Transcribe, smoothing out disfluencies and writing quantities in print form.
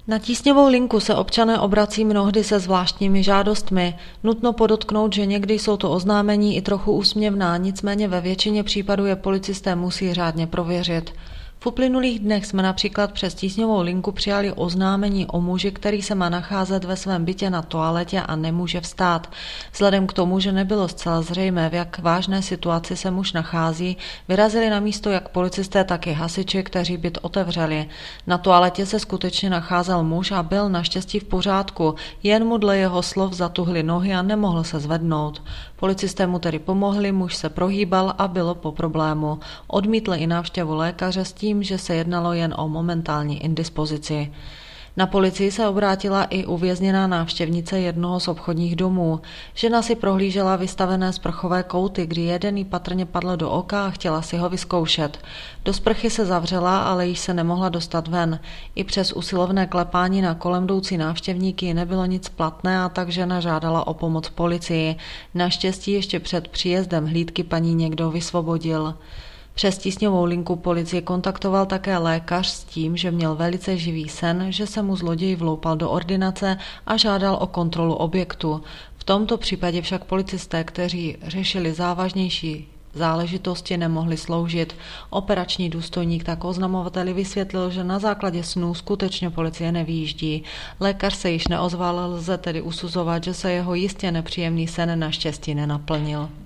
Na tísňovou linku se občané obrací mnohdy se zvláštními žádostmi. Nutno podotknout, že někdy jsou to oznámení i trochu úsměvná, nicméně ve většině případů je policisté musí řádně prověřit. V uplynulých dnech jsme například přes tísňovou linku přijali oznámení o muži, který se má nacházet ve svém bytě na toaletě a nemůže vstát. Vzhledem k tomu, že nebylo zcela zřejmé, v jak vážné situaci se muž nachází, vyrazili na místo jak policisté, tak i hasiči, kteří byt otevřeli. Na toaletě se skutečně nacházel muž a byl naštěstí v pořádku, jen mu dle jeho slov zatuhly nohy a nemohl se zvednout. Policisté mu tedy pomohli, muž se prohýbal a bylo po problému. Odmítl i návštěvu lékaře s tím, že se jednalo jen o momentální indispozici. Na policii se obrátila i uvězněná návštěvnice jednoho z obchodních domů. Žena si prohlížela vystavené sprchové kouty, kdy jeden jí patrně padl do oka a chtěla si ho vyzkoušet. Do sprchy se zavřela, ale již se nemohla dostat ven. I přes usilovné klepání na kolem jdoucí návštěvníky nebylo nic platné a tak žena žádala o pomoc policii. Naštěstí ještě před příjezdem hlídky paní někdo vysvobodil. Přes tísňovou linku policie kontaktoval také lékař s tím, že měl velice živý sen, že se mu zloděj vloupal do ordinace a žádal o kontrolu objektu. V tomto případě však policisté, kteří řešili závažnější záležitosti, nemohli sloužit. Operační důstojník tak oznamovateli vysvětlil, že na základě snů skutečně policie nevyjíždí. Lékař se již neozval, lze tedy usuzovat, že se jeho jistě nepříjemný sen naštěstí nenaplnil.